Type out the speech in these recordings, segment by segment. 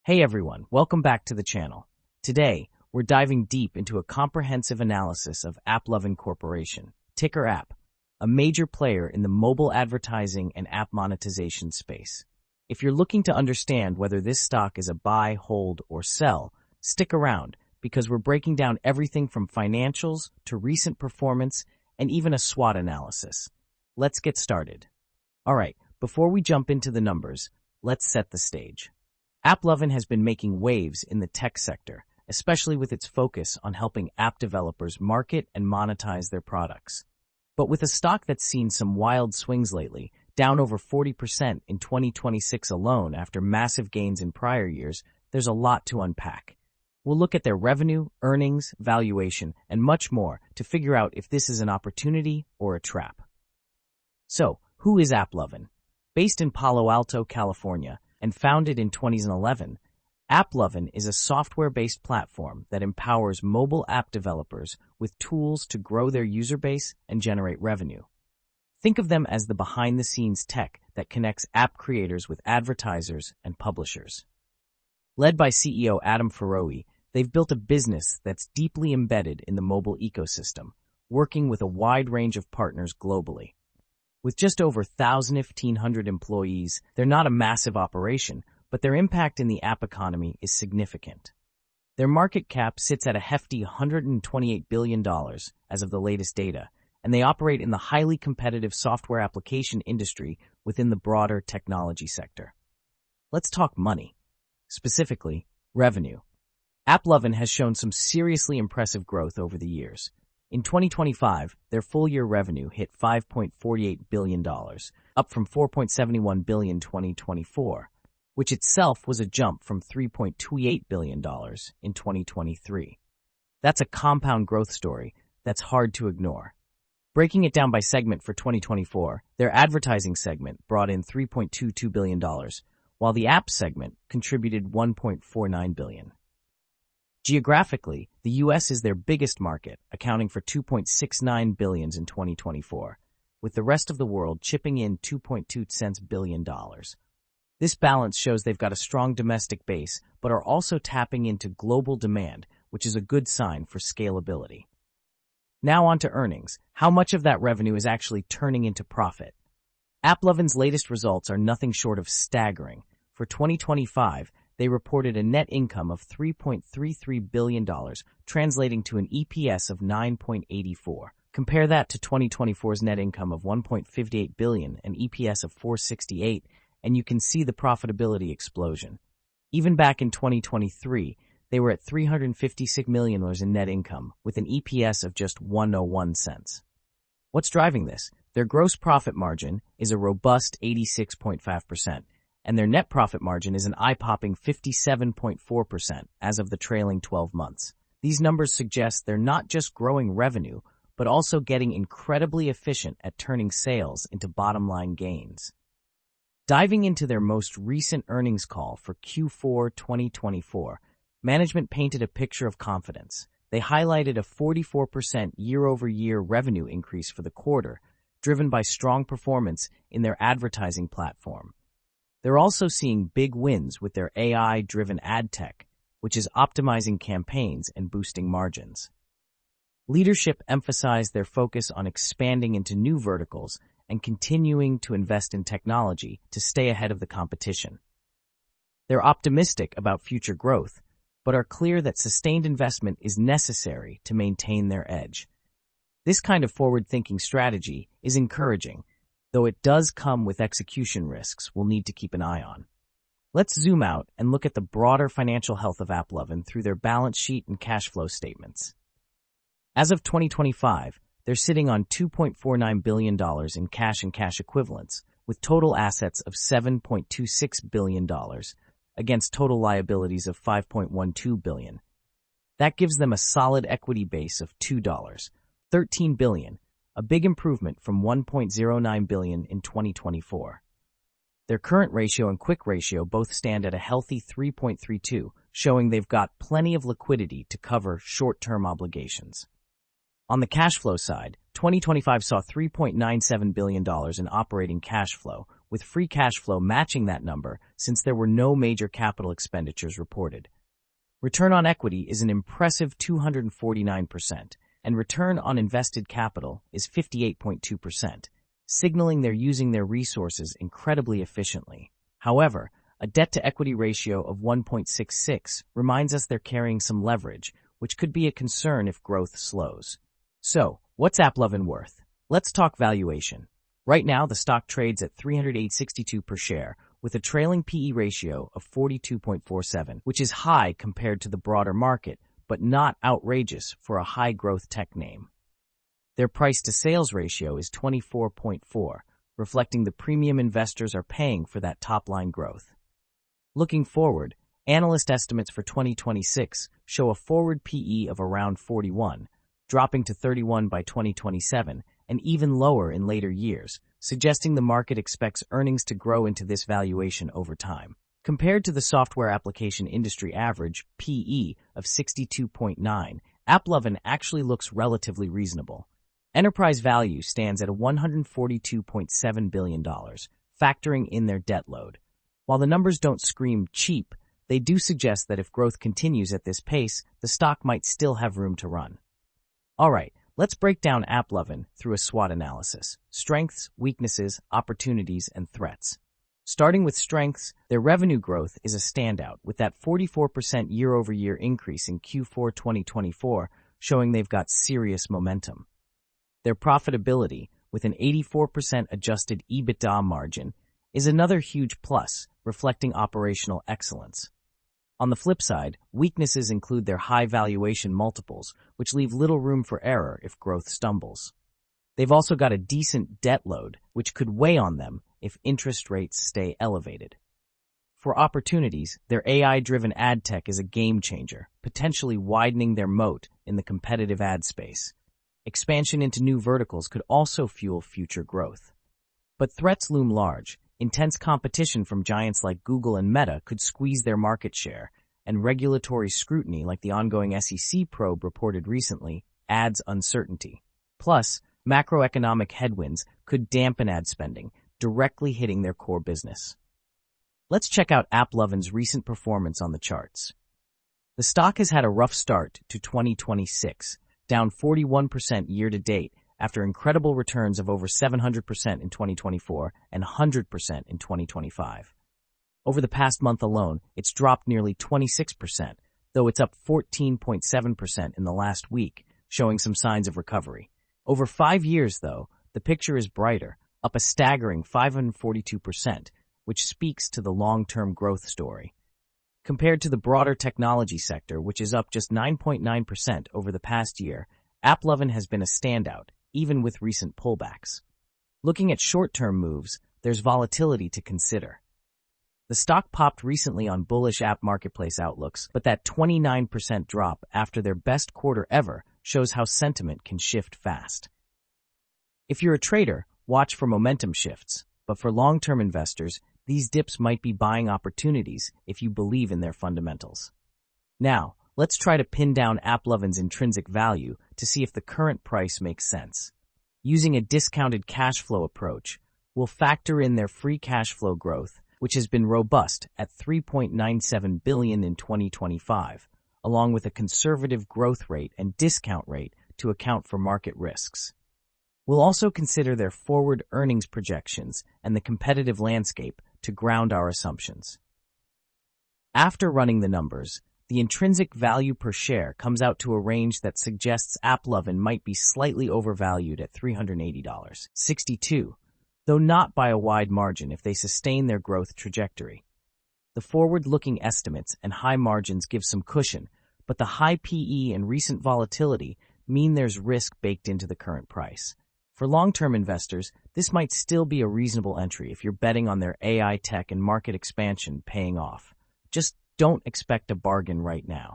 Hey everyone, welcome back to the channel. Today, we're diving deep into a comprehensive analysis of AppLovin Corporation, ticker App, a major player in the mobile advertising and app monetization space. If you're looking to understand whether this stock is a buy, hold, or sell, stick around because we're breaking down everything from financials to recent performance and even a SWOT analysis. Let's get started. Alright, before we jump into the numbers, let's set the stage. AppLovin has been making waves in the tech sector, especially with its focus on helping app developers market and monetize their products. But with a stock that's seen some wild swings lately, down over 40% in 2026 alone after massive gains in prior years, there's a lot to unpack. We'll look at their revenue, earnings, valuation, and much more to figure out if this is an opportunity or a trap. So, who is AppLovin? Based in Palo Alto, California, and founded in 2011, AppLovin is a software-based platform that empowers mobile app developers with tools to grow their user base and generate revenue. Think of them as the behind-the-scenes tech that connects app creators with advertisers and publishers. Led by CEO Adam Foroughi, they've built a business that's deeply embedded in the mobile ecosystem, working with a wide range of partners globally. With just over 1,500 employees, they're not a massive operation, but their impact in the app economy is significant. Their market cap sits at a hefty $128 billion as of the latest data, and they operate in the highly competitive software application industry within the broader technology sector. Let's talk money, specifically revenue. AppLovin has shown some seriously impressive growth over the years. In 2025, their full-year revenue hit $5.48 billion, up from $4.71 billion in 2024, which itself was a jump from $3.28 billion in 2023. That's a compound growth story that's hard to ignore. Breaking it down by segment for 2024, their advertising segment brought in $3.22 billion, while the app segment contributed $1.49 billion. Geographically, the U.S. is their biggest market, accounting for $2.69 billion in 2024, with the rest of the world chipping in $2.2 billion. This balance shows they've got a strong domestic base, but are also tapping into global demand, which is a good sign for scalability. Now on to earnings. How much of that revenue is actually turning into profit? AppLovin's latest results are nothing short of staggering. For 2025, they reported a net income of $3.33 billion, translating to an EPS of 9.84. Compare that to 2024's net income of $1.58 billion and EPS of 4.68, and you can see the profitability explosion. Even back in 2023, they were at $356 million in net income, with an EPS of just 1.01 cents. What's driving this? Their gross profit margin is a robust 86.5%. And their net profit margin is an eye-popping 57.4% as of the trailing 12 months. These numbers suggest they're not just growing revenue, but also getting incredibly efficient at turning sales into bottom-line gains. Diving into their most recent earnings call for Q4 2024, management painted a picture of confidence. They highlighted a 44% year-over-year revenue increase for the quarter, driven by strong performance in their advertising platform. They're also seeing big wins with their AI-driven ad tech, which is optimizing campaigns and boosting margins. Leadership emphasized their focus on expanding into new verticals and continuing to invest in technology to stay ahead of the competition. They're optimistic about future growth, but are clear that sustained investment is necessary to maintain their edge. This kind of forward-thinking strategy is encouraging, though it does come with execution risks we'll need to keep an eye on. Let's zoom out and look at the broader financial health of AppLovin through their balance sheet and cash flow statements. As of 2025, they're sitting on $2.49 billion in cash and cash equivalents, with total assets of $7.26 billion against total liabilities of $5.12 billion. That gives them a solid equity base of $13 billion, a big improvement from $1.09 billion in 2024. Their current ratio and quick ratio both stand at a healthy 3.32, showing they've got plenty of liquidity to cover short-term obligations. On the cash flow side, 2025 saw $3.97 billion in operating cash flow, with free cash flow matching that number since there were no major capital expenditures reported. Return on equity is an impressive 249%, and return on invested capital is 58.2%, signaling they're using their resources incredibly efficiently. However, a debt-to-equity ratio of 1.66 reminds us they're carrying some leverage, which could be a concern if growth slows. So, what's AppLovin worth? Let's talk valuation. Right now, the stock trades at $308.62 per share, with a trailing PE ratio of 42.47, which is high compared to the broader market, but not outrageous for a high-growth tech name. Their price-to-sales ratio is 24.4, reflecting the premium investors are paying for that top-line growth. Looking forward, analyst estimates for 2026 show a forward PE of around 41, dropping to 31 by 2027, and even lower in later years, suggesting the market expects earnings to grow into this valuation over time. Compared to the software application industry average, PE, of 62.9, AppLovin actually looks relatively reasonable. Enterprise value stands at $142.7 billion, factoring in their debt load. While the numbers don't scream cheap, they do suggest that if growth continues at this pace, the stock might still have room to run. Alright, let's break down AppLovin through a SWOT analysis: strengths, weaknesses, opportunities, and threats. Starting with strengths, their revenue growth is a standout, with that 44% year-over-year increase in Q4 2024 showing they've got serious momentum. Their profitability, with an 84% adjusted EBITDA margin, is another huge plus, reflecting operational excellence. On the flip side, weaknesses include their high valuation multiples, which leave little room for error if growth stumbles. They've also got a decent debt load, which could weigh on them if interest rates stay elevated. For opportunities, their AI-driven ad tech is a game changer, potentially widening their moat in the competitive ad space. Expansion into new verticals could also fuel future growth. But threats loom large. Intense competition from giants like Google and Meta could squeeze their market share, and regulatory scrutiny like the ongoing SEC probe reported recently adds uncertainty. Plus, macroeconomic headwinds could dampen ad spending, directly hitting their core business. Let's check out AppLovin's recent performance on the charts. The stock has had a rough start to 2026, down 41% year-to-date, after incredible returns of over 700% in 2024 and 100% in 2025. Over the past month alone, it's dropped nearly 26%, though it's up 14.7% in the last week, showing some signs of recovery. Over 5 years, though, the picture is brighter, up a staggering 542%, which speaks to the long-term growth story. Compared to the broader technology sector, which is up just 9.9% over the past year, AppLovin has been a standout, even with recent pullbacks. Looking at short-term moves, there's volatility to consider. The stock popped recently on bullish app marketplace outlooks, but that 29% drop after their best quarter ever shows how sentiment can shift fast. If you're a trader, watch for momentum shifts, but for long-term investors, these dips might be buying opportunities if you believe in their fundamentals. Now, let's try to pin down AppLovin's intrinsic value to see if the current price makes sense. Using a discounted cash flow approach, we'll factor in their free cash flow growth, which has been robust at $3.97 billion in 2025, along with a conservative growth rate and discount rate to account for market risks. We'll also consider their forward earnings projections and the competitive landscape to ground our assumptions. After running the numbers, the intrinsic value per share comes out to a range that suggests AppLovin might be slightly overvalued at $380.62, though not by a wide margin if they sustain their growth trajectory. The forward-looking estimates and high margins give some cushion, but the high PE and recent volatility mean there's risk baked into the current price. For long-term investors, this might still be a reasonable entry if you're betting on their AI tech and market expansion paying off. Just don't expect a bargain right now.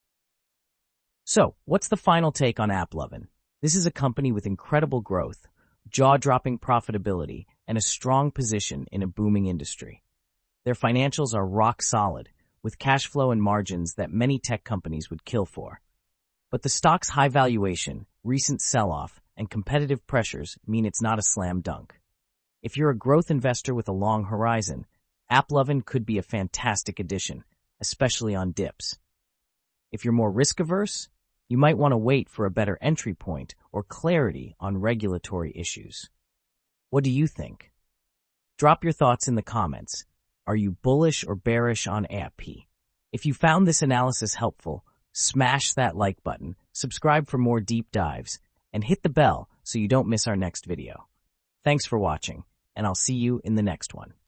So, what's the final take on AppLovin? This is a company with incredible growth, jaw-dropping profitability, and a strong position in a booming industry. Their financials are rock solid, with cash flow and margins that many tech companies would kill for. But the stock's high valuation, recent sell-off, and competitive pressures mean it's not a slam dunk. If you're a growth investor with a long horizon, AppLovin could be a fantastic addition, especially on dips. If you're more risk-averse, you might want to wait for a better entry point or clarity on regulatory issues. What do you think? Drop your thoughts in the comments. Are you bullish or bearish on APP? If you found this analysis helpful, smash that like button, subscribe for more deep dives, and hit the bell so you don't miss our next video. Thanks for watching, and I'll see you in the next one.